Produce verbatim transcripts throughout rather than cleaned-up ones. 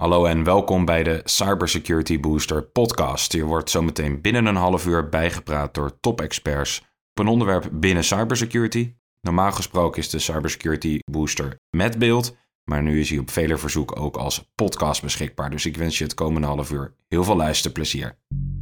Hallo en welkom bij de Cybersecurity Booster podcast. Hier wordt zometeen binnen een half uur bijgepraat door top-experts op een onderwerp binnen cybersecurity. Normaal gesproken is de Cybersecurity Booster met beeld, maar nu is hij op vele verzoek ook als podcast beschikbaar. Dus ik wens je het komende half uur heel veel luisterplezier.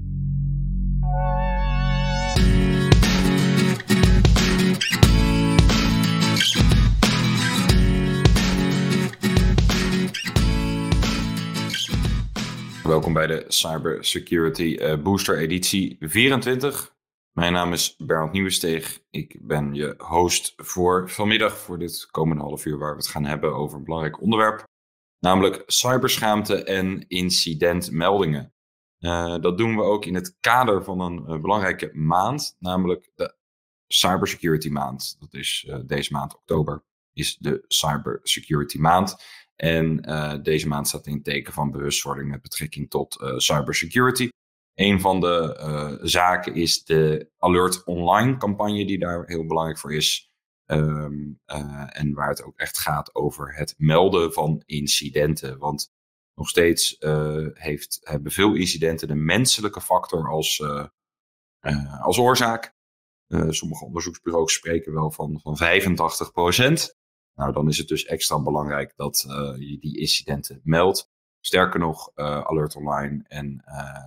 Welkom bij de Cybersecurity uh, Booster editie vierentwintig. Mijn naam is Bernd Nieuwensteeg. Ik ben je host voor vanmiddag voor dit komende half uur waar we het gaan hebben over een belangrijk onderwerp. Namelijk cyberschaamte en incidentmeldingen. Uh, dat doen we ook in het kader van een uh, belangrijke maand, namelijk de Cybersecurity maand. Dat is uh, deze maand oktober, is de Cybersecurity maand. En uh, deze maand staat in het teken van bewustwording met betrekking tot uh, cybersecurity. Een van de uh, zaken is de Alert Online campagne die daar heel belangrijk voor is. Um, uh, en waar het ook echt gaat over het melden van incidenten. Want nog steeds uh, heeft, hebben veel incidenten de menselijke factor als, uh, uh, als oorzaak. Uh, sommige onderzoeksbureaus spreken wel van, van vijfentachtig procent. Nou, dan is het dus extra belangrijk dat uh, je die incidenten meldt. Sterker nog, uh, Alert Online en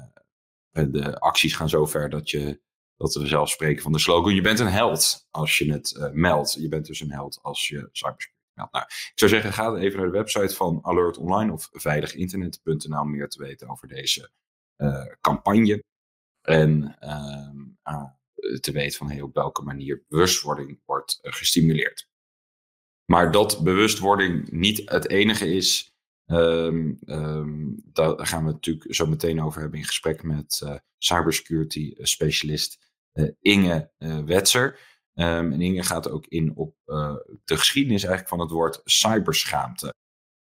uh, de acties gaan zo ver dat, je, dat we zelfs spreken van de slogan: je bent een held als je het uh, meldt. Je bent dus een held als je cybersecurity meldt. Nou, ik zou zeggen, ga even naar de website van Alert Online of veiliginternet punt n l om meer te weten over deze uh, campagne. En uh, uh, te weten van hey, op welke manier bewustwording wordt uh, gestimuleerd. Maar dat bewustwording niet het enige is, um, um, daar gaan we het natuurlijk zo meteen over hebben in gesprek met uh, cybersecurity specialist uh, Inge uh, Wetser. Um, en Inge gaat ook in op uh, de geschiedenis eigenlijk van het woord cyberschaamte.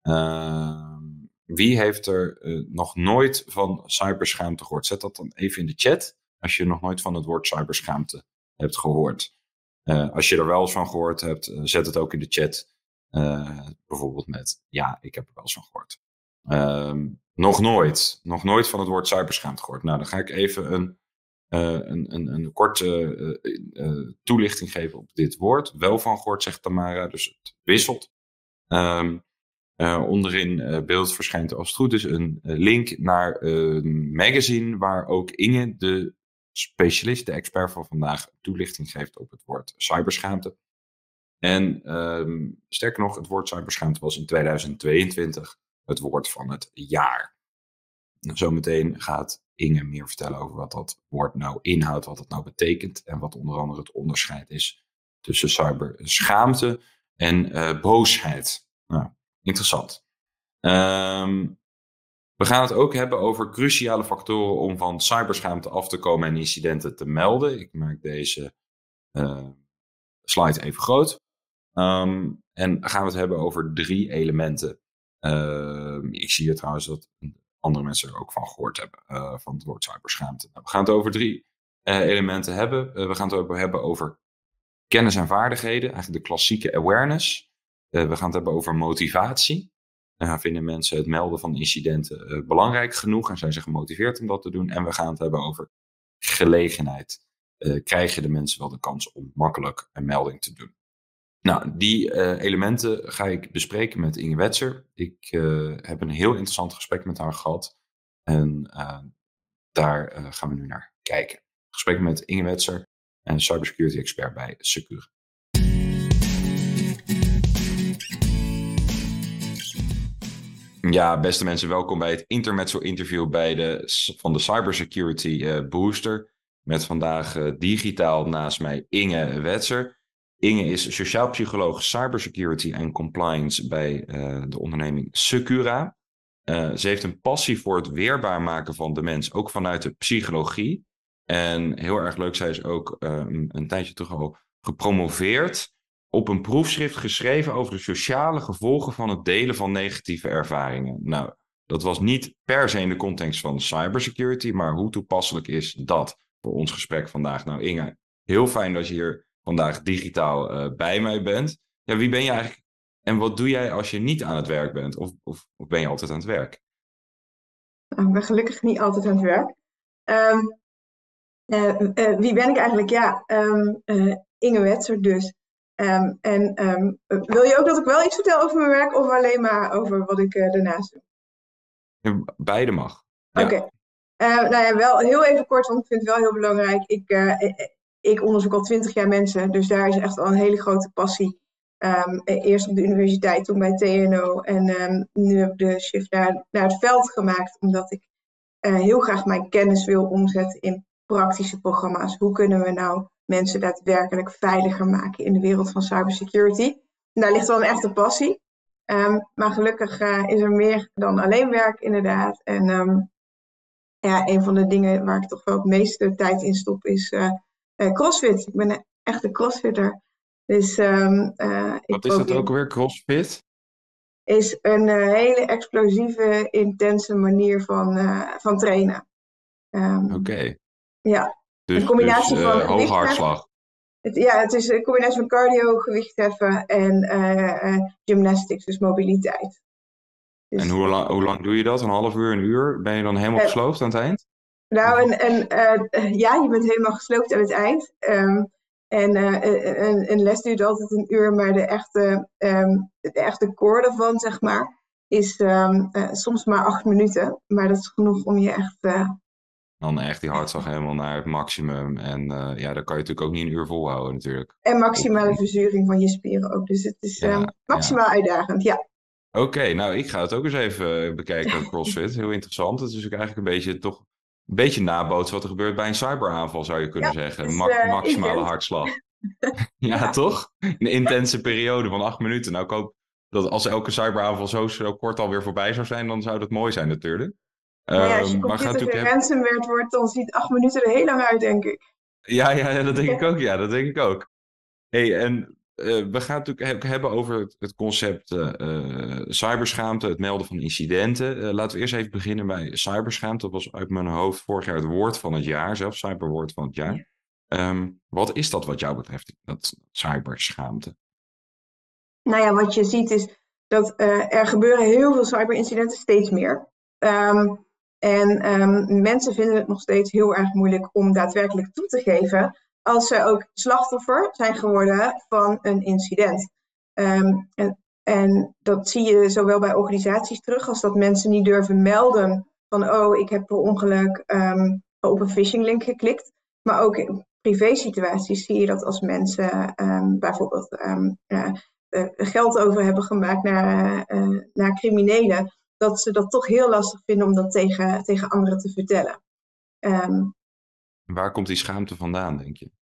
Uh, wie heeft er uh, nog nooit van cyberschaamte gehoord? Zet dat dan even in de chat als je nog nooit van het woord cyberschaamte hebt gehoord. Uh, als je er wel eens van gehoord hebt, uh, zet het ook in de chat. Uh, bijvoorbeeld met, ja, ik heb er wel eens van gehoord. Uh, nog nooit, nog nooit van het woord cyberschaamte gehoord. Nou, dan ga ik even een, uh, een, een, een korte uh, uh, toelichting geven op dit woord. Wel van gehoord, zegt Tamara, dus het wisselt. Um, uh, onderin uh, beeld verschijnt als het goed is een uh, link naar een magazine waar ook Inge, de specialist, de expert van vandaag, toelichting geeft op het woord cyberschaamte. En um, sterker nog, het woord cyberschaamte was in tweeduizend tweeëntwintig het woord van het jaar. Zometeen gaat Inge meer vertellen over wat dat woord nou inhoudt, wat het nou betekent en wat onder andere het onderscheid is tussen cyberschaamte en uh, boosheid. Nou, interessant. Um, We gaan het ook hebben over cruciale factoren om van cyberschaamte af te komen en incidenten te melden. Ik maak deze uh, slide even groot. Um, en gaan we het hebben over drie elementen. Uh, ik zie hier trouwens dat andere mensen er ook van gehoord hebben, uh, van het woord cyberschaamte. Nou, we gaan het over drie uh, elementen hebben. Uh, we gaan het ook hebben over kennis en vaardigheden, eigenlijk de klassieke awareness. Uh, we gaan het hebben over motivatie. Uh, vinden mensen het melden van incidenten uh, belangrijk genoeg en zijn ze gemotiveerd om dat te doen? En we gaan het hebben over gelegenheid. Uh, krijgen de mensen wel de kans om makkelijk een melding te doen? Nou, die uh, elementen ga ik bespreken met Inge Wetser. Ik uh, heb een heel interessant gesprek met haar gehad. En uh, daar uh, gaan we nu naar kijken. Gesprek met Inge Wetser, een cybersecurity expert bij Secura. Ja, beste mensen, welkom bij het intermezzo interview bij de, van de Cybersecurity uh, Booster. Met vandaag uh, digitaal naast mij Inge Wetser. Inge is sociaal psycholoog cybersecurity en compliance bij uh, de onderneming Secura. Uh, ze heeft een passie voor het weerbaar maken van de mens, ook vanuit de psychologie. En heel erg leuk, zij is ook uh, een, een tijdje terug al gepromoveerd op een proefschrift geschreven over de sociale gevolgen van het delen van negatieve ervaringen. Nou, dat was niet per se in de context van cybersecurity, maar hoe toepasselijk is dat voor ons gesprek vandaag? Nou, Inge, heel fijn dat je hier vandaag digitaal uh, bij mij bent. Ja, wie ben je eigenlijk en wat doe jij als je niet aan het werk bent? Of, of, of ben je altijd aan het werk? ik ben gelukkig niet altijd aan het werk. Um, uh, uh, wie ben ik eigenlijk? Ja, um, uh, Inge Wetser dus. Um, en um, wil je ook dat ik wel iets vertel over mijn werk of alleen maar over wat ik uh, daarnaast doe? Ja, beide mag. Oké. Ja. Okay. Uh, nou ja, wel heel even kort, want ik vind het wel heel belangrijk. Ik, uh, ik onderzoek al twintig jaar mensen, dus daar is echt al een hele grote passie. Um, eerst op de universiteit, toen bij T N O. En um, nu heb ik de shift naar, naar het veld gemaakt, omdat ik uh, heel graag mijn kennis wil omzetten in praktische programma's. Hoe kunnen we nou mensen daadwerkelijk veiliger maken in de wereld van cybersecurity? En daar ligt wel een echte passie. Um, maar gelukkig uh, is er meer dan alleen werk, inderdaad. En um, ja, een van de dingen waar ik toch wel het meeste tijd in stop is uh, uh, CrossFit. Ik ben een echte CrossFitter. Dus, um, uh, ik Wat is dat ook alweer, CrossFit? Is een uh, hele explosieve, intense manier van, uh, van trainen. Um, Oké. Okay. Ja, dus, een combinatie dus, uh, van hoge hartslag. Het, ja, het is een combinatie van cardio, gewichtheffen en uh, uh, gymnastics, dus mobiliteit. Dus, en hoe lang, hoe lang doe je dat? Een half uur, een uur? Ben je dan helemaal uh, gesloopt aan het eind? Nou, een, een, uh, ja, je bent helemaal gesloopt aan het eind. Um, en uh, een, een les duurt altijd een uur, maar de echte, um, de echte core ervan, zeg maar, is um, uh, soms maar acht minuten. Maar dat is genoeg om je echt... Uh, dan echt die hartslag helemaal naar het maximum. En uh, ja, dan kan je natuurlijk ook niet een uur volhouden natuurlijk. En maximale verzuring van je spieren ook. Dus het is ja, um, maximaal ja. uitdagend, ja. Oké, okay, nou ik ga het ook eens even bekijken, CrossFit. Heel interessant. Het is ook eigenlijk een beetje toch een beetje nabootsen wat er gebeurt bij een cyberaanval, zou je kunnen ja, zeggen. Dus, Ma- uh, maximale intense. hartslag. ja, ja, toch? Een intense periode van acht minuten. Nou, ik hoop dat als elke cyberaanval zo, zo kort alweer voorbij zou zijn, dan zou dat mooi zijn natuurlijk. Nou ja, als je computer um, geransomwerd wordt, dan ziet acht minuten er heel lang uit, denk ik. Ja, ja, ja dat denk ik ook. Ja, dat denk ik ook. Hey, en uh, we gaan het natuurlijk hebben over het, het concept uh, cyberschaamte, het melden van incidenten. Uh, laten we eerst even beginnen bij cyberschaamte. Dat was uit mijn hoofd vorig jaar het woord van het jaar, zelfs cyberwoord van het jaar. Ja. Um, wat is dat wat jou betreft, dat cyberschaamte? Nou ja, wat je ziet is dat uh, er gebeuren heel veel cyberincidenten, steeds meer. Um, en um, mensen vinden het nog steeds heel erg moeilijk om daadwerkelijk toe te geven als ze ook slachtoffer zijn geworden van een incident. Um, en, en dat zie je zowel bij organisaties terug als dat mensen niet durven melden van oh, ik heb per ongeluk um, op een phishing link geklikt. Maar ook in privé situaties zie je dat als mensen um, bijvoorbeeld um, uh, uh, geld over hebben gemaakt naar, uh, naar criminelen, dat ze dat toch heel lastig vinden om dat tegen, tegen anderen te vertellen. Um, Waar komt die schaamte vandaan, denk je?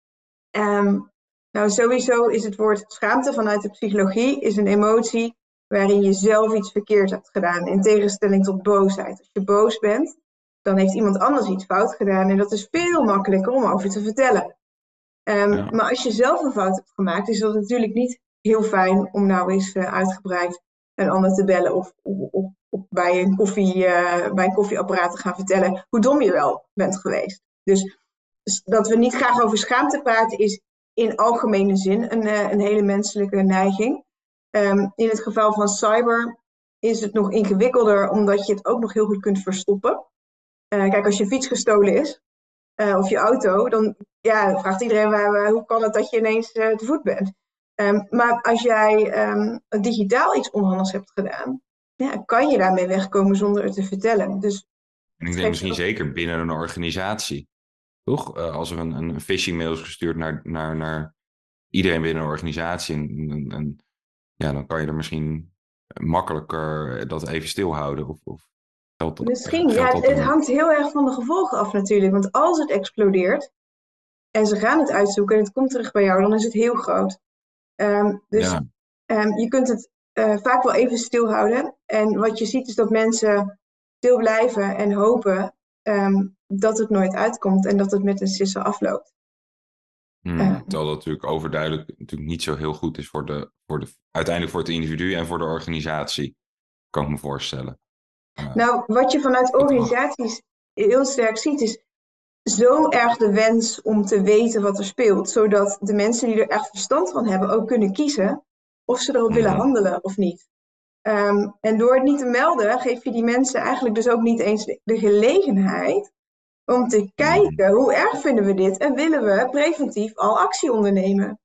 Um, nou, sowieso is het woord schaamte vanuit de psychologie is een emotie waarin je zelf iets verkeerd hebt gedaan. In tegenstelling tot boosheid. Als je boos bent, dan heeft iemand anders iets fout gedaan. En dat is veel makkelijker om over te vertellen. Um, ja. Maar als je zelf een fout hebt gemaakt, is dat natuurlijk niet heel fijn om nou eens uh, uitgebreid een ander te bellen of, of, of, of bij, een koffie, uh, bij een koffieapparaat te gaan vertellen hoe dom je wel bent geweest. Dus, dus dat we niet graag over schaamte praten is in algemene zin een, uh, een hele menselijke neiging. Um, in het geval van cyber is het nog ingewikkelder, omdat je het ook nog heel goed kunt verstoppen. Uh, kijk, als je fiets gestolen is, uh, of je auto, dan ja, vraagt iedereen waar, hoe kan het dat je ineens uh, te voet bent. Um, maar als jij um, digitaal iets onhandigs hebt gedaan, ja, kan je daarmee wegkomen zonder het te vertellen. Dus, en ik denk misschien ook... zeker binnen een organisatie. Toch? Uh, als er een, een phishing mail is gestuurd naar, naar, naar iedereen binnen een organisatie. En, en, en ja, dan kan je er misschien makkelijker dat even stilhouden. Of, of geldt dat, misschien, geldt ja, het, het hangt heel erg van de gevolgen af natuurlijk. Want als het explodeert en ze gaan het uitzoeken en het komt terug bij jou, dan is het heel groot. Um, dus ja. um, je kunt het uh, vaak wel even stilhouden. En wat je ziet is dat mensen stil blijven en hopen um, dat het nooit uitkomt en dat het met een sisser afloopt. Hmm, uh, terwijl dat natuurlijk overduidelijk natuurlijk niet zo heel goed is voor de, voor de, uiteindelijk voor het individu en voor de organisatie, kan ik me voorstellen. Uh, nou, wat je vanuit organisaties heel sterk ziet is zo erg de wens om te weten wat er speelt, zodat de mensen die er echt verstand van hebben ook kunnen kiezen of ze erop mm-hmm. willen handelen of niet. Um, en door het niet te melden, geef je die mensen eigenlijk dus ook niet eens de, de gelegenheid om te kijken hoe erg vinden we dit en willen we preventief al actie ondernemen.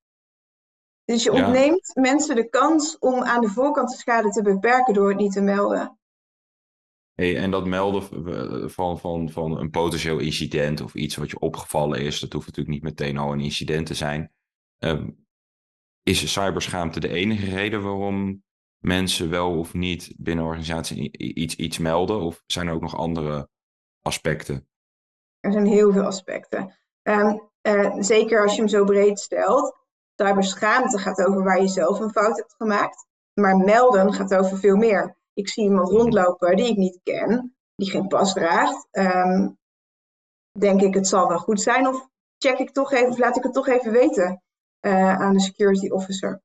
Dus je Ja. ontneemt mensen de kans om aan de voorkant de schade te beperken door het niet te melden. Hey, en dat melden van, van, van een potentieel incident of iets wat je opgevallen is, dat hoeft natuurlijk niet meteen al een incident te zijn. Um, is cyberschaamte de enige reden waarom mensen wel of niet binnen een organisatie iets, iets melden? Of zijn er ook nog andere aspecten? Er zijn heel veel aspecten. Um, uh, zeker als je hem zo breed stelt. Cyberschaamte gaat over waar je zelf een fout hebt gemaakt. Maar melden gaat over veel meer. Ik zie iemand rondlopen die ik niet ken, die geen pas draagt. Um, denk ik, het zal wel goed zijn. Of check ik toch even, of laat ik het toch even weten uh, aan de security officer.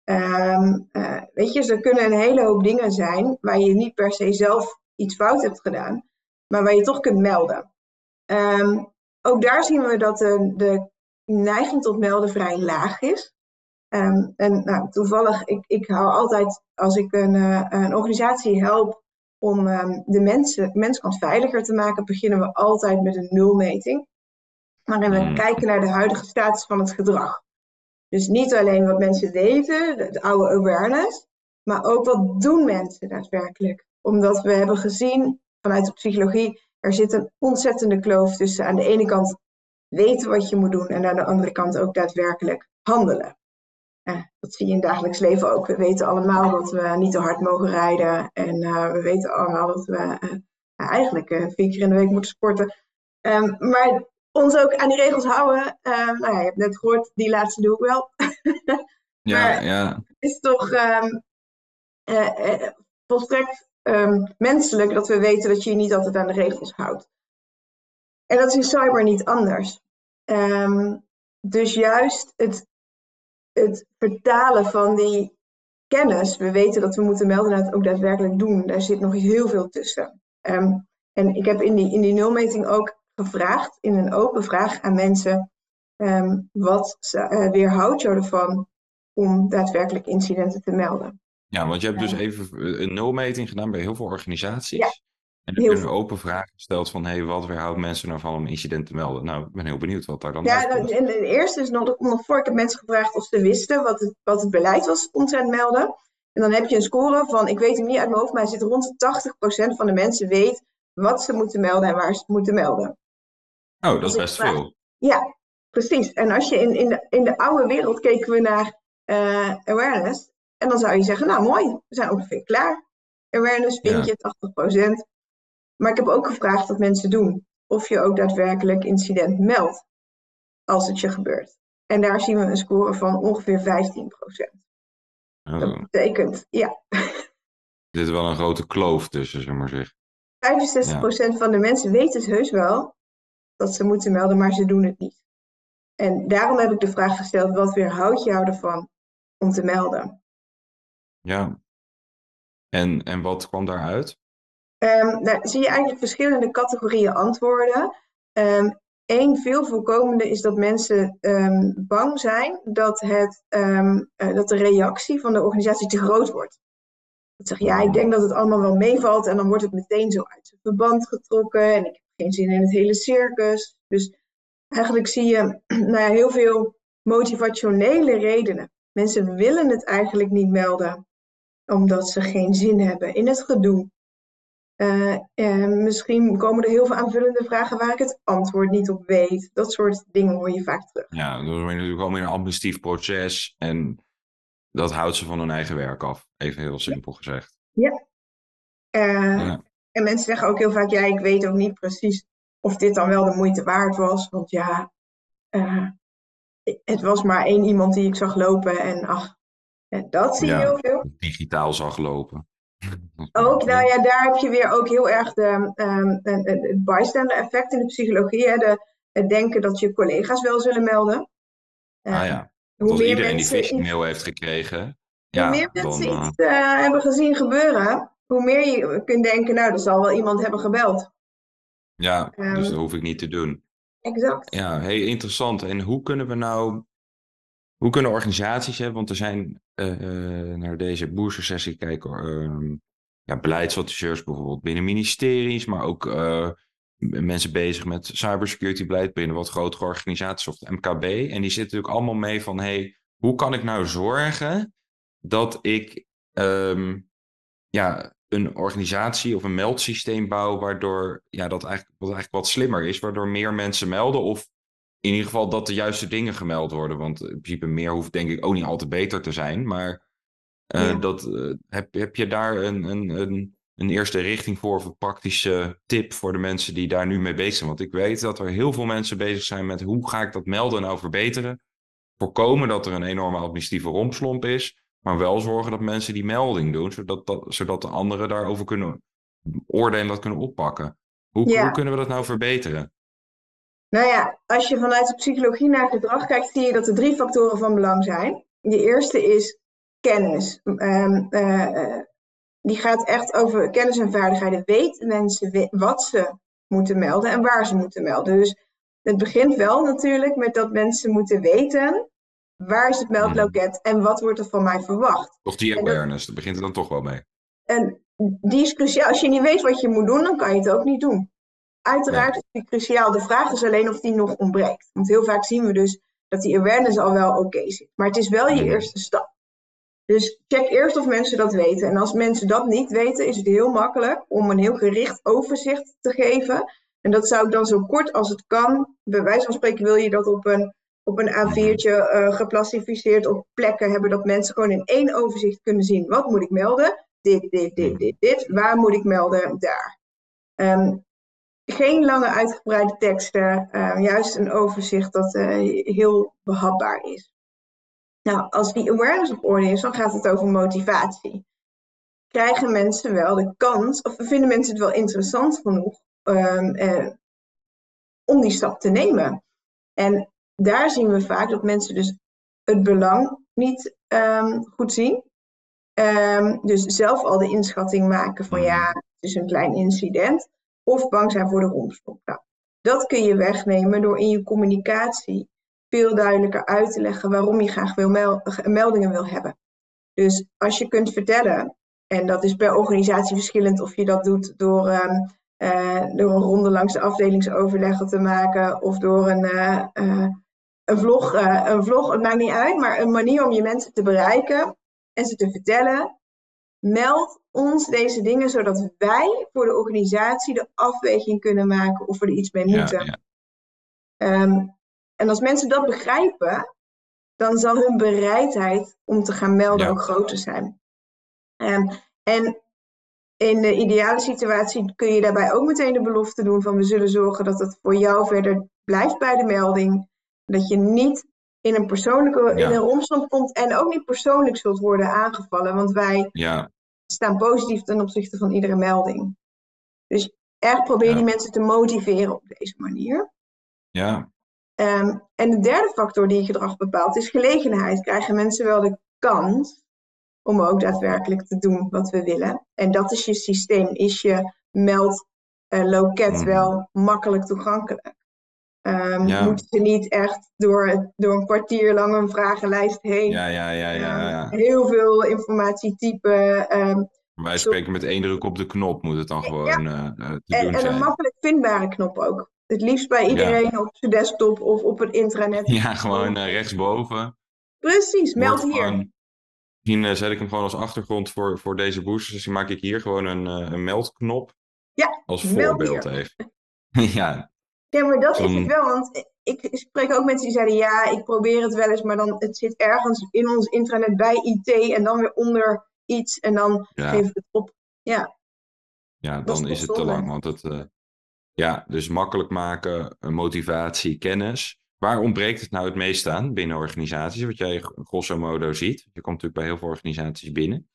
Um, uh, weet je, er kunnen een hele hoop dingen zijn waar je niet per se zelf iets fout hebt gedaan, maar waar je toch kunt melden. Um, ook daar zien we dat de, de neiging tot melden vrij laag is. Um, en nou, toevallig, ik, ik hou altijd, als ik een, uh, een organisatie help om um, de mensen, menskant veiliger te maken, beginnen we altijd met een nulmeting. Waarin we mm. kijken naar de huidige status van het gedrag. Dus niet alleen wat mensen weten, de, de oude awareness, maar ook wat doen mensen daadwerkelijk. Omdat we hebben gezien vanuit de psychologie, er zit een ontzettende kloof tussen aan de ene kant weten wat je moet doen en aan de andere kant ook daadwerkelijk handelen. Eh, dat zie je in het dagelijks leven ook. We weten allemaal dat we niet te hard mogen rijden en uh, we weten allemaal dat we uh, eigenlijk uh, vier keer in de week moeten sporten. Um, maar ons ook aan die regels houden. Uh, nou ja, je hebt net gehoord, die laatste doe ik wel. ja, maar ja. Het is toch um, uh, uh, volstrekt um, menselijk dat we weten dat je je niet altijd aan de regels houdt. En dat is in cyber niet anders. Um, dus juist het, het vertalen van die kennis, we weten dat we moeten melden en het ook daadwerkelijk doen, daar zit nog heel veel tussen. Um, en ik heb in die, in die nulmeting ook gevraagd, in een open vraag aan mensen, um, wat uh, weerhoudt jou ervan om daadwerkelijk incidenten te melden? Ja, want je hebt dus even een nulmeting gedaan bij heel veel organisaties. Ja, en heb je een veel. open vraag gesteld van, hey, wat weerhoudt mensen ervan om incidenten te melden? Nou, ik ben heel benieuwd wat daar dan ja, uitkomt. En de eerste is nog, nog voor, ik heb mensen gevraagd of ze wisten wat het, wat het beleid was omtrent melden. En dan heb je een score van, ik weet hem niet uit mijn hoofd, maar hij zit rond de tachtig procent van de mensen weet wat ze moeten melden en waar ze het moeten melden. Oh, dat is best vraag, veel. Ja, precies. En als je in, in, de, in de oude wereld keken we naar uh, awareness. En dan zou je zeggen, nou mooi, we zijn ongeveer klaar. Awareness vind ja. je tachtig procent. Maar ik heb ook gevraagd wat mensen doen. Of je ook daadwerkelijk incident meldt. Als het je gebeurt. En daar zien we een score van ongeveer vijftien procent. Oh. Dat betekent, ja. Er zit wel een grote kloof tussen, zeg maar zeg. vijfenzestig procent ja. van de mensen weten het heus wel dat ze moeten melden, maar ze doen het niet. En daarom heb ik de vraag gesteld, wat weerhoudt jou ervan om te melden? Ja. En, en wat kwam daaruit? Um, nou, zie je eigenlijk verschillende categorieën antwoorden. Um, Eén veel voorkomende is dat mensen um, bang zijn dat, het, um, uh, dat de reactie van de organisatie te groot wordt. Dat zeggen, ja, ik denk dat het allemaal wel meevalt en dan wordt het meteen zo uit zijn verband getrokken en ik heb geen zin in het hele circus. Dus eigenlijk zie je nou ja, heel veel motivationele redenen. Mensen willen het eigenlijk niet melden omdat ze geen zin hebben in het gedoe. Uh, uh, misschien komen er heel veel aanvullende vragen waar ik het antwoord niet op weet. Dat soort dingen hoor je vaak terug. Ja, dan ben je natuurlijk al in een administratief proces en dat houdt ze van hun eigen werk af. Even heel simpel ja. gezegd. Ja. Uh, ja. En mensen zeggen ook heel vaak, ja, ik weet ook niet precies of dit dan wel de moeite waard was. Want ja, uh, het was maar één iemand die ik zag lopen en ach, dat zie je ja, heel veel. Digitaal zag lopen. Ook, nou ja, daar heb je weer ook heel erg de, um, het bystander effect in de psychologie. Hè? De, het denken dat je collega's wel zullen melden. Uh, ah ja, hoe als meer iedereen die phishing mail heeft gekregen. Hoe ja, meer mensen dan, iets uh, hebben gezien gebeuren, hoe meer je kunt denken, nou, er zal wel iemand hebben gebeld. Ja, um, dus dat hoef ik niet te doen. Exact. Ja, heel interessant. En hoe kunnen we nou Hoe kunnen organisaties, hè, want er zijn uh, naar deze boostersessie kijken, uh, ja, beleidsadviseurs bijvoorbeeld binnen ministeries, maar ook uh, mensen bezig met cybersecurity beleid binnen wat grotere organisaties of de M K B. En die zitten natuurlijk allemaal mee van, hey, hoe kan ik nou zorgen dat ik um, ja, een organisatie of een meldsysteem bouw waardoor ja, dat eigenlijk, wat eigenlijk wat slimmer is, waardoor meer mensen melden of in ieder geval dat de juiste dingen gemeld worden. Want in principe meer hoeft denk ik ook niet altijd beter te zijn. Maar uh, Ja. dat, uh, heb, heb je daar een, een, een, een eerste richting voor of een praktische tip voor de mensen die daar nu mee bezig zijn? Want ik weet dat er heel veel mensen bezig zijn met hoe ga ik dat melden nou verbeteren? Voorkomen dat er een enorme administratieve rompslomp is. Maar wel zorgen dat mensen die melding doen, zodat, dat, zodat de anderen daarover kunnen oordelen, dat kunnen oppakken. Hoe, Ja. hoe kunnen we dat nou verbeteren? Nou ja, als je vanuit de psychologie naar gedrag kijkt, zie je dat er drie factoren van belang zijn. De eerste is kennis. Um, uh, die gaat echt over kennis en vaardigheden. Weten mensen wat ze moeten melden en waar ze moeten melden. Dus het begint wel natuurlijk met dat mensen moeten weten waar is het meldloket en wat wordt er van mij verwacht. Toch die awareness, dat, dat begint er dan toch wel mee. En die is cruciaal. Als je niet weet wat je moet doen, dan kan je het ook niet doen. Uiteraard nee. is die cruciaal. De vraag is alleen of die nog ontbreekt. Want heel vaak zien we dus dat die awareness al wel oké okay zit. Maar het is wel je mm. eerste stap. Dus check eerst of mensen dat weten. En als mensen dat niet weten, is het heel makkelijk om een heel gericht overzicht te geven. En dat zou ik dan zo kort als het kan. Bij wijze van spreken wil je dat op een, op een A viertje uh, geplastificeerd op plekken hebben. Dat mensen gewoon in één overzicht kunnen zien. Wat moet ik melden? Dit, dit, dit, dit, dit. Waar moet ik melden? Daar. Um, Geen lange uitgebreide teksten, uh, juist een overzicht dat uh, heel behapbaar is. Nou, als die awareness op orde is, dan gaat het over motivatie. Krijgen mensen wel de kans, of vinden mensen het wel interessant genoeg um, uh, om die stap te nemen? En daar zien we vaak dat mensen dus het belang niet um, goed zien. Um, dus zelf al de inschatting maken van ja, het is een klein incident. Of bang zijn voor de rompslomp. Nou, dat kun je wegnemen door in je communicatie veel duidelijker uit te leggen waarom je graag wil mel- meldingen wil hebben. Dus als je kunt vertellen, en dat is per organisatie verschillend of je dat doet door, um, uh, door een ronde langs de afdelingsoverleggen te maken of door een, uh, uh, een, vlog, uh, een vlog, het maakt niet uit, maar een manier om je mensen te bereiken en ze te vertellen. Meld ons deze dingen, zodat wij voor de organisatie de afweging kunnen maken of we er iets mee moeten. Ja, ja. Um, en als mensen dat begrijpen, dan zal hun bereidheid om te gaan melden ja. ook groter zijn. Um, en in de ideale situatie kun je daarbij ook meteen de belofte doen van we zullen zorgen dat het voor jou verder blijft bij de melding. Dat je niet in een persoonlijke ja. in een rompslomp komt en ook niet persoonlijk zult worden aangevallen. Want wij ja. staan positief ten opzichte van iedere melding. Dus erg probeer ja. die mensen te motiveren op deze manier. Ja. Um, en de derde factor die gedrag bepaalt is gelegenheid. Krijgen mensen wel de kans om ook daadwerkelijk te doen wat we willen. En dat is je systeem. Is je meldloket uh, mm. wel makkelijk toegankelijk? Um, ja. Moeten ze niet echt door, door een kwartier lang een vragenlijst heen. Ja, ja, ja, ja, ja. Um, heel veel informatie typen. Um, Wij spreken met één druk op de knop moet het dan gewoon ja. uh, te en, doen en zijn. een makkelijk vindbare knop ook. Het liefst bij iedereen ja. op zijn desktop of op het intranet. Ja, gewoon uh, rechtsboven. Precies, meld hier. Gewoon, misschien uh, zet ik hem gewoon als achtergrond voor, voor deze booster. Dus maak ik hier gewoon een, uh, een meldknop. Ja, als voorbeeld even. ja. Ja, maar dat is het wel, want ik spreek ook mensen die zeiden, ja, ik probeer het wel eens, maar dan het zit ergens in ons intranet bij I T en dan weer onder iets en dan ja. geef ik het op. Ja, ja dan is, is het te lang, want het, uh, ja, dus makkelijk maken, motivatie, kennis. Waar ontbreekt het nou het meest aan binnen organisaties, wat jij grosso modo ziet? Je komt natuurlijk bij heel veel organisaties binnen.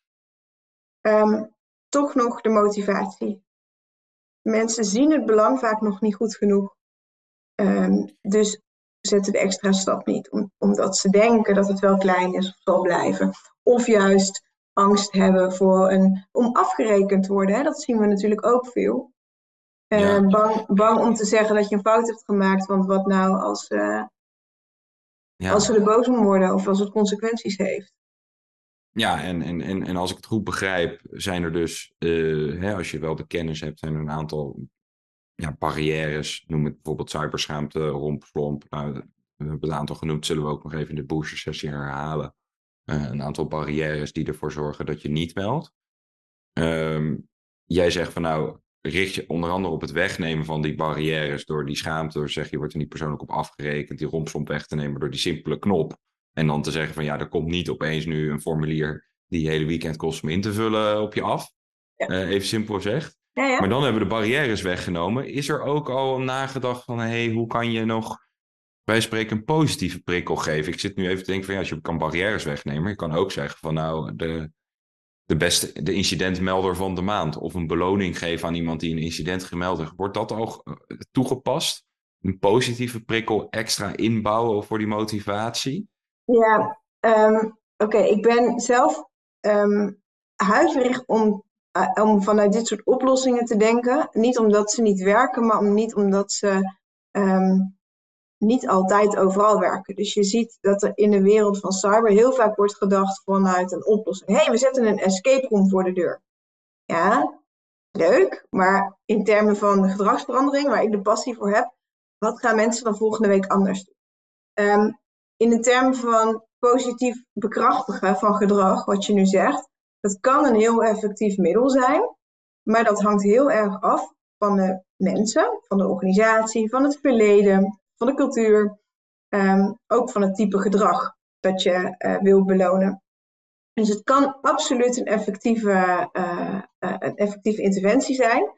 Um, toch nog de motivatie. Mensen zien het belang vaak nog niet goed genoeg. Um, dus zetten de extra stap niet. Om, omdat ze denken dat het wel klein is of zal blijven. Of juist angst hebben voor een, om afgerekend te worden. Hè? Dat zien we natuurlijk ook veel. Uh, ja. bang, bang om te zeggen dat je een fout hebt gemaakt. Want wat nou als, uh, Als Ja, ze er boos om worden of als het consequenties heeft. ja en, en, en, en als ik het goed begrijp, zijn er dus, uh, hè, als je wel de kennis hebt, zijn er een aantal ja, barrières. Noem het bijvoorbeeld cyberschaamte, rompslomp. Nou, we hebben een aantal genoemd, zullen we ook nog even in de booster sessie herhalen. Uh, een aantal barrières die ervoor zorgen dat je niet meldt. Um, jij zegt van nou, richt je onder andere op het wegnemen van die barrières door die schaamte, door te zeggen je wordt er niet persoonlijk op afgerekend, die rompslomp weg te nemen door die simpele knop. En dan te zeggen van ja, er komt niet opeens nu een formulier die je hele weekend kost om in te vullen op je af. Ja. Uh, even simpel gezegd. Ja, ja. Maar dan hebben we de barrières weggenomen. Is er ook al nagedacht van hé, hey, hoe kan je nog wij spreken een positieve prikkel geven? Ik zit nu even te denken van ja, als je kan barrières wegnemen, je kan ook zeggen van nou, de de beste, de incidentmelder van de maand. Of een beloning geven aan iemand die een incident gemeld heeft. Wordt dat al toegepast? Een positieve prikkel extra inbouwen voor die motivatie? Ja, um, oké. Okay. Ik ben zelf um, huiverig om, uh, om vanuit dit soort oplossingen te denken. Niet omdat ze niet werken, maar om, niet omdat ze um, niet altijd overal werken. Dus je ziet dat er in de wereld van cyber heel vaak wordt gedacht vanuit een oplossing. Hé, hey, we zetten een escape room voor de deur. Ja, leuk. Maar in termen van gedragsverandering, waar ik de passie voor heb, wat gaan mensen dan volgende week anders doen? Um, in de termen van positief bekrachtigen van gedrag, wat je nu zegt, dat kan een heel effectief middel zijn. Maar dat hangt heel erg af van de mensen, van de organisatie, van het verleden, van de cultuur, um, ook van het type gedrag dat je uh, wil belonen. Dus het kan absoluut een effectieve, uh, uh, een effectieve interventie zijn,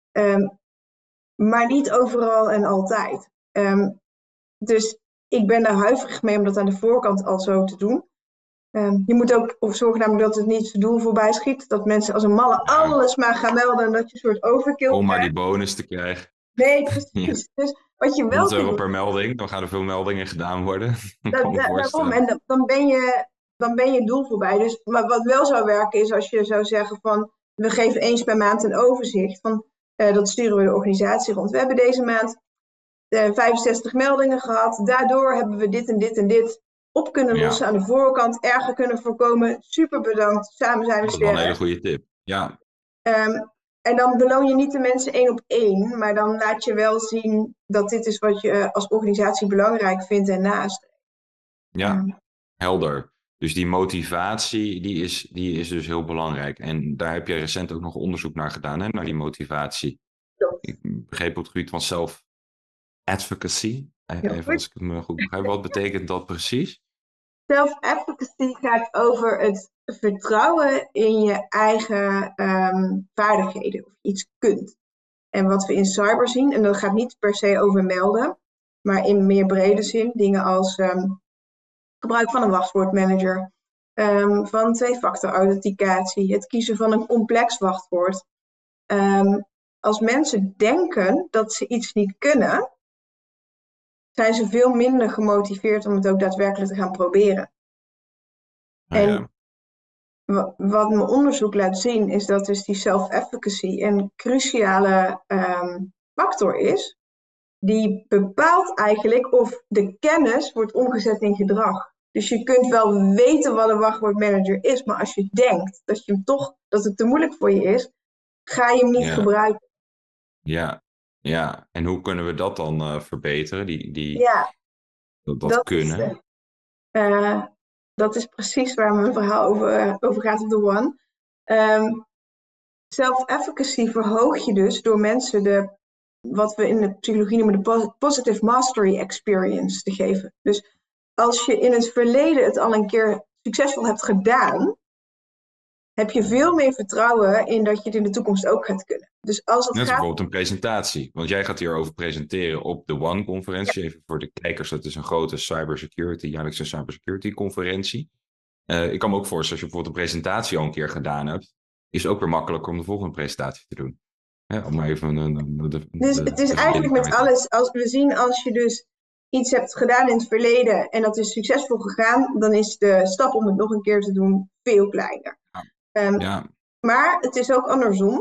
um, maar niet overal en altijd. Um, dus ik ben daar huiverig mee om dat aan de voorkant al zo te doen. Um, je moet ook of zorgen namelijk dat het niet zijn doel voorbij schiet. Dat mensen als een malle Ja. alles maar gaan melden en dat je een soort overkill Om maar krijgt. die bonus te krijgen. Nee, precies. Ja. Dus wat je wel honderd euro kunt... per melding, dan gaan er veel meldingen gedaan worden. Dat, dat, daarom, en dan, dan, ben je, dan ben je het doel voorbij. Dus, maar wat wel zou werken is als je zou zeggen van... we geven eens per maand een overzicht. Van, uh, dat sturen we de organisatie rond. We hebben deze maand uh, vijfenzestig meldingen gehad. Daardoor hebben we dit en dit en dit op kunnen lossen. Ja. Aan de voorkant erger kunnen voorkomen. Super bedankt. Samen zijn we sterk. Dat is wel een hele goede tip. Ja. Um, en dan beloon je niet de mensen één op één. Maar dan laat je wel zien dat dit is wat je als organisatie belangrijk vindt en nastreeft. Ja, um. helder. Dus die motivatie die is, die is dus heel belangrijk. En daar heb je recent ook nog onderzoek naar gedaan, hè, naar die motivatie. Ja. Ik begreep op het gebied van self-advocacy. Even als ik het me goed begrijp. Wat betekent dat precies? Self-advocacy gaat over het vertrouwen in je eigen um, vaardigheden. Of je iets kunt. En wat we in cyber zien, en dat gaat niet per se over melden. Maar in meer brede zin. Dingen als um, gebruik van een wachtwoordmanager. Um, van twee-factor authenticatie. Het kiezen van een complex wachtwoord. Um, als mensen denken dat ze iets niet kunnen, zijn ze veel minder gemotiveerd om het ook daadwerkelijk te gaan proberen. Ah, en ja. w- wat mijn onderzoek laat zien is dat dus die self-efficacy een cruciale um, factor is. Die bepaalt eigenlijk of de kennis wordt omgezet in gedrag. Dus je kunt wel weten wat een wachtwoordmanager is, maar als je denkt dat, je hem toch, dat het te moeilijk voor je is, ga je hem niet ja. gebruiken. Ja, ja. En hoe kunnen we dat dan uh, verbeteren? Die, die, ja, dat, dat, dat kunnen? Is, uh, dat is precies waar mijn verhaal over, uh, over gaat op de One. Um, self-efficacy verhoog je dus door mensen de, wat we in de psychologie noemen de positive mastery experience te geven. Dus als je in het verleden het al een keer succesvol hebt gedaan, heb je veel meer vertrouwen in dat je het in de toekomst ook gaat kunnen. Dus als het Net gaat... bijvoorbeeld een presentatie. Want jij gaat hierover presenteren op de One-conferentie. Ja. Even voor de kijkers, dat is een grote cybersecurity, jaarlijkse cybersecurity-conferentie. Uh, ik kan me ook voorstellen, als je bijvoorbeeld een presentatie al een keer gedaan hebt, is het ook weer makkelijker om de volgende presentatie te doen. Ja, om maar even een, een, een, de, dus het is eigenlijk met alles, als we zien als je dus iets hebt gedaan in het verleden en dat is succesvol gegaan, dan is de stap om het nog een keer te doen veel kleiner. Ja. Um, ja. Maar het is ook andersom.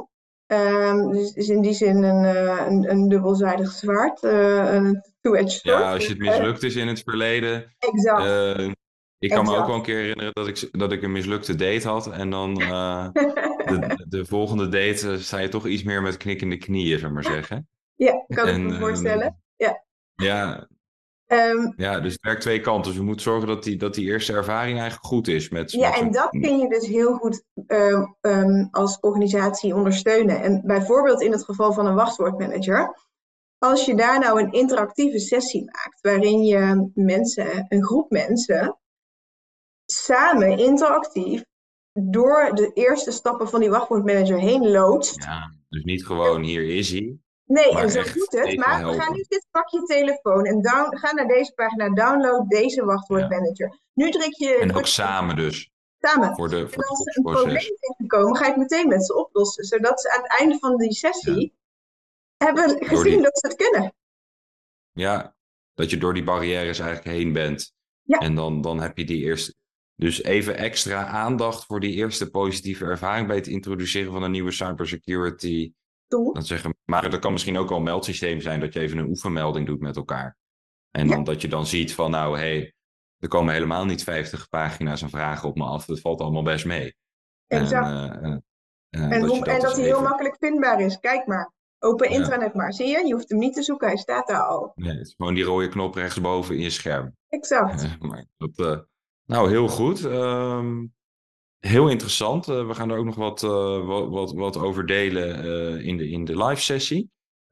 Um, dus het is in die zin een, uh, een, een dubbelzijdig zwaard, uh, een two-edged Ja, sword. als je het Uh, mislukt is in het verleden. exact, Uh, ik kan me ook wel exact. een keer herinneren dat ik, dat ik een mislukte date had. En dan uh, de, de volgende date uh, sta je toch iets meer met knikkende knieën, zeg maar zeggen. Ja, kan ik En me uh, voorstellen. Ja. ja, Um, ja, dus het werkt twee kanten. Dus we moeten zorgen dat die, dat die eerste ervaring eigenlijk goed is met, Ja, met en zo'n. dat kun je dus heel goed um, um, als organisatie ondersteunen. En bijvoorbeeld in het geval van een wachtwoordmanager, als je daar nou een interactieve sessie maakt, waarin je mensen, een groep mensen, samen interactief door de eerste stappen van die wachtwoordmanager heen loodst. Ja, dus niet gewoon hier is hij, Nee, en maar zo echt moet het. even Maar we gaan helpen. nu dit, pak je telefoon en down, ga naar deze pagina, download deze Ja. wachtwoordmanager. Nu druk je... En druk ook samen dus. Samen. Voor, de, voor En het als ze een probleem groepsproces. tegenkomen, ga je het meteen met ze oplossen. Zodat ze aan het einde van die sessie ja. hebben Door gezien die, dat ze het kunnen. ja, dat je door die barrières eigenlijk heen bent. Ja. En dan, dan heb je die eerste. Dus even extra aandacht voor die eerste positieve ervaring bij het introduceren van een nieuwe cybersecurity. Doel. Dat zeggen, maar dat kan misschien ook al een meldsysteem zijn dat je even een oefenmelding doet met elkaar. En Ja. dan dat je dan ziet van nou, hé, hey, er komen helemaal niet vijftig pagina's en vragen op me af. Dat valt allemaal best mee. Exact. En, uh, uh, en, dat, hoe, je dat, en dus dat hij even... heel makkelijk vindbaar is. Kijk maar. Open Ja. intranet maar. Zie je? Je hoeft hem niet te zoeken. Hij staat daar al. Nee, het is gewoon die rode knop rechtsboven in je scherm. Exact. maar dat, uh, nou, heel goed. Um, heel interessant. Uh, we gaan er ook nog wat, uh, wat, wat, wat over delen uh, in, de, in de live sessie.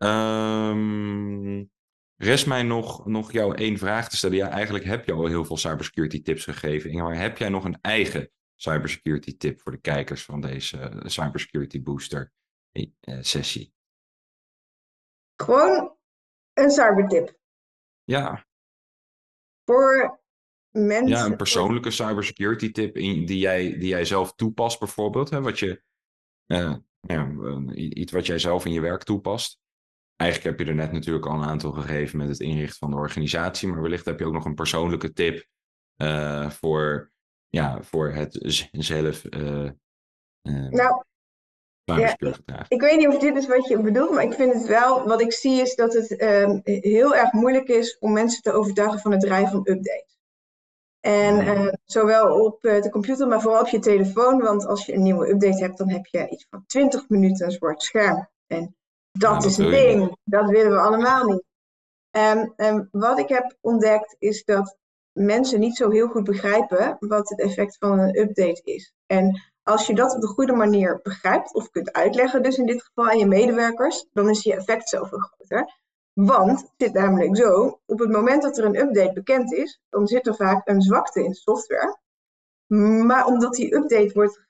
Um, rest mij nog, nog jou één vraag te stellen. Ja, eigenlijk heb je al heel veel cybersecurity tips gegeven. Inge, maar heb jij nog een eigen cybersecurity tip voor de kijkers van deze uh, cybersecurity booster uh, sessie? Gewoon een cybertip. Ja. Voor mensen. Ja, een persoonlijke cybersecurity tip in, die, jij, die jij zelf toepast bijvoorbeeld. Hè, wat je, uh, ja, uh, iets wat jij zelf in je werk toepast. Eigenlijk heb je er net natuurlijk al een aantal gegeven met het inrichten van de organisatie. Maar wellicht heb je ook nog een persoonlijke tip uh, voor, ja, voor het z- zelf uh, uh, nou, ja, ik, ik weet niet of dit is wat je bedoelt, maar ik vind het wel, wat ik zie is dat het uh, heel erg moeilijk is om mensen te overtuigen van het draaien van updates. En uh, zowel op uh, de computer, maar vooral op je telefoon. Want als je een nieuwe update hebt, dan heb je iets van twintig minuten een zwart scherm. En dat, ja, dat is een ding. Dat willen we allemaal niet. Um, um, wat ik heb ontdekt is dat mensen niet zo heel goed begrijpen wat het effect van een update is. En als je dat op de goede manier begrijpt of kunt uitleggen, dus in dit geval aan je medewerkers, dan is je effect zoveel groter. Want het zit namelijk zo, op het moment dat er een update bekend is, dan zit er vaak een zwakte in de software. Maar omdat die update wordt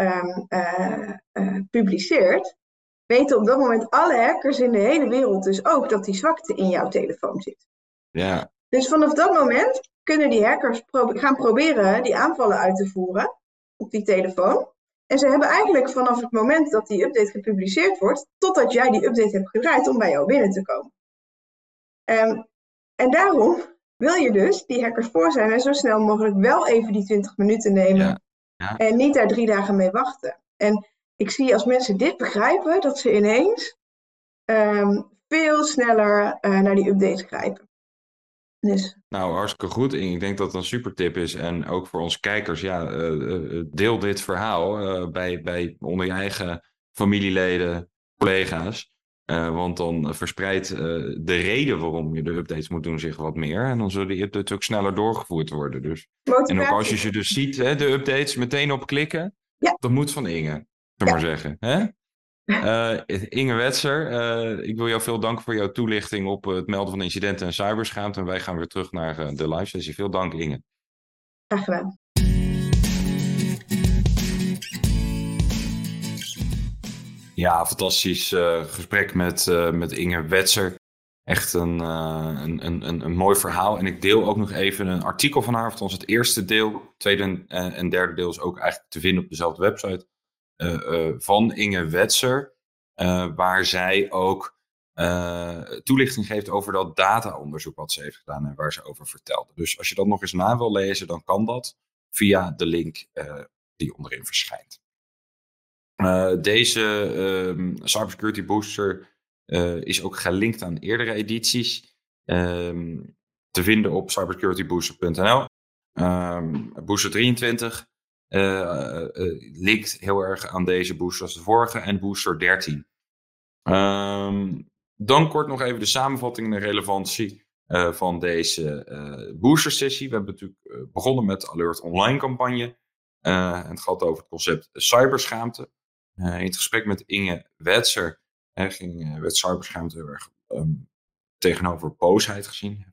gepubliceerd, uh, uh, weten op dat moment alle hackers in de hele wereld dus ook dat die zwakte in jouw telefoon zit. Ja. Dus vanaf dat moment kunnen die hackers pro- gaan proberen die aanvallen uit te voeren op die telefoon. En ze hebben eigenlijk vanaf het moment dat die update gepubliceerd wordt, totdat jij die update hebt gedraaid om bij jou binnen te komen. Um, en daarom wil je dus die hackers voor zijn en zo snel mogelijk wel even die twintig minuten nemen. Ja. Ja. En niet daar drie dagen mee wachten. En ik zie als mensen dit begrijpen, dat ze ineens um, veel sneller uh, naar die updates grijpen. Dus. Nou, hartstikke goed. Ik denk dat het een super tip is. En ook voor onze kijkers, ja, uh, deel dit verhaal uh, bij, bij onder je eigen familieleden, collega's. Uh, want dan verspreidt uh, de reden waarom je de updates moet doen zich wat meer. En dan zullen die updates ook sneller doorgevoerd worden. Dus. En ook als je ze dus ziet, hè, de updates, meteen op klikken. Ja. Dat moet van Inge, zullen we ja. maar zeggen. Hè? Uh, Inge Wetser, uh, ik wil jou veel danken voor jouw toelichting op uh, het melden van incidenten en cyberschaamte. En wij gaan weer terug naar uh, de live sessie. Veel dank, Inge. Graag gedaan. Ja, fantastisch uh, gesprek met, uh, met Inge Wetser. Echt een, uh, een, een, een mooi verhaal. En ik deel ook nog even een artikel van haar. Althans het eerste deel. Het tweede en, en derde deel is ook eigenlijk te vinden op dezelfde website. Uh, uh, van Inge Wetser. Uh, waar zij ook uh, toelichting geeft over dat dataonderzoek wat ze heeft gedaan. En waar ze over vertelde. Dus als je dat nog eens na wil lezen, dan kan dat via de link uh, die onderin verschijnt. Uh, deze uh, Cybersecurity Booster uh, is ook gelinkt aan eerdere edities. Uh, te vinden op cybersecurity booster punt n l. Um, booster drieëntwintig uh, uh, uh, linkt heel erg aan deze booster als de vorige en booster dertien. Um, dan kort nog even de samenvatting en de relevantie uh, van deze uh, booster sessie. We hebben natuurlijk uh, begonnen met de Alert Online campagne. Uh, en het gaat over het concept cyberschaamte. Uh, in het gesprek met Inge Wetser uh, ging, uh, werd cyberschaamte heel erg um, tegenover boosheid gezien.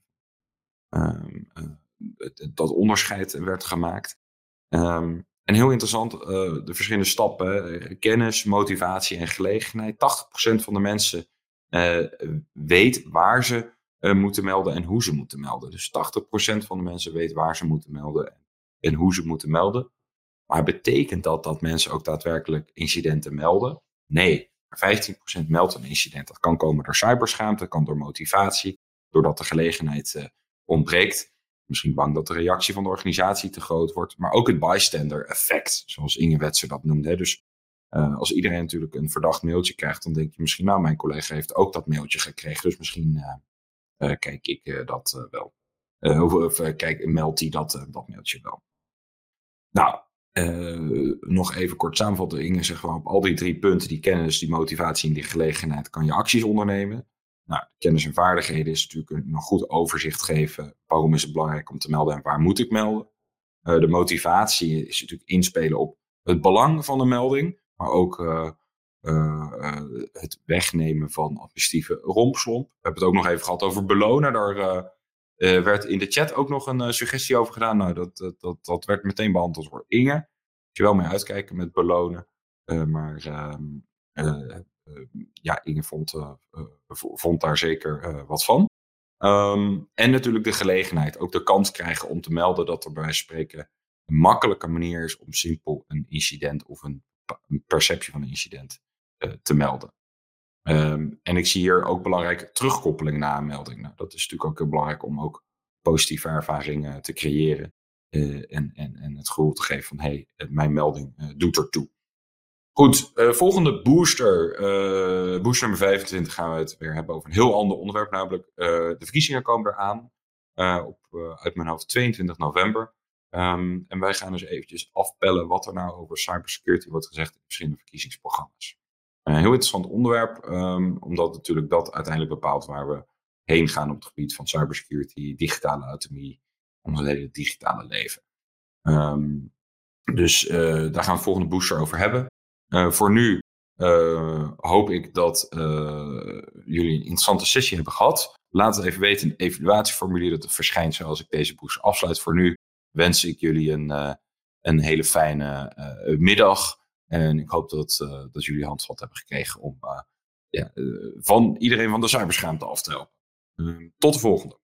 Um, uh, dat onderscheid werd gemaakt. Um, en heel interessant, uh, de verschillende stappen, uh, kennis, motivatie en gelegenheid. tachtig procent van de mensen uh, weet waar ze uh, moeten melden en hoe ze moeten melden. Dus tachtig procent van de mensen weet waar ze moeten melden en hoe ze moeten melden. Maar betekent dat dat mensen ook daadwerkelijk incidenten melden? Nee, vijftien procent meldt een incident. Dat kan komen door cyberschaamte, dat kan door motivatie, doordat de gelegenheid uh, ontbreekt. Misschien bang dat de reactie van de organisatie te groot wordt. Maar ook het bystander effect, zoals Inge Wetser dat noemde. Hè. Dus uh, als iedereen natuurlijk een verdacht mailtje krijgt, dan denk je misschien, nou, mijn collega heeft ook dat mailtje gekregen. Dus misschien uh, uh, kijk ik uh, dat uh, wel. Uh, of of uh, kijk, meldt hij dat, uh, dat mailtje wel. Nou, uh, nog even kort samenvatten. Inge zegt gewoon op al die drie punten, die kennis, die motivatie en die gelegenheid, kan je acties ondernemen. Nou, kennis en vaardigheden is natuurlijk een, een goed overzicht geven. Waarom is het belangrijk om te melden en waar moet ik melden? Uh, de motivatie is natuurlijk inspelen op het belang van de melding. Maar ook uh, uh, uh, het wegnemen van administratieve rompslomp. We hebben het ook nog even gehad over belonen. Daar uh, uh, werd in de chat ook nog een uh, suggestie over gedaan. Nou, dat, dat, dat, dat werd meteen beantwoord door Inge. Moet je wel mee uitkijken met belonen. Uh, maar... Uh, uh, Uh, ja, Inge vond, uh, uh, vond daar zeker uh, wat van. Um, en natuurlijk de gelegenheid, ook de kans krijgen om te melden dat er bij wijze van spreken een makkelijke manier is om simpel een incident of een, een perceptie van een incident uh, te melden. Um, en ik zie hier ook belangrijke terugkoppeling na een melding. Nou, dat is natuurlijk ook heel belangrijk om ook positieve ervaringen te creëren uh, en, en, en het gevoel te geven van hé, hey, mijn melding uh, doet ertoe. Goed, uh, volgende booster, uh, booster nummer vijfentwintig, gaan we het weer hebben over een heel ander onderwerp, namelijk uh, de verkiezingen komen eraan, uh, op, uh, uit mijn hoofd tweeëntwintig november. Um, en wij gaan dus eventjes afpellen wat er nou over cybersecurity wordt gezegd in verschillende verkiezingsprogramma's. Een heel interessant onderwerp, um, omdat natuurlijk dat uiteindelijk bepaalt waar we heen gaan op het gebied van cybersecurity, digitale autonomie, ons hele digitale leven. Um, dus uh, daar gaan we het volgende booster over hebben. Uh, voor nu uh, hoop ik dat uh, jullie een interessante sessie hebben gehad. Laat het even weten in het evaluatieformulier dat het verschijnt zoals ik deze booster afsluit. Voor nu wens ik jullie een, uh, een hele fijne uh, middag. En ik hoop dat, uh, dat jullie handvat hebben gekregen om uh, ja, uh, van iedereen van de cyberschaamte af te helpen. Uh, tot de volgende.